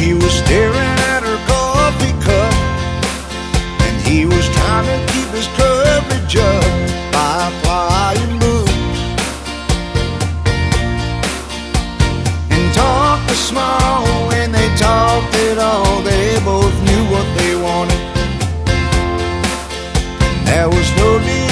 She was staring at her coffee cup, and he was trying to keep his courage up by applying booze and talked the small. When they talked it all, they both knew what they wanted. There was no need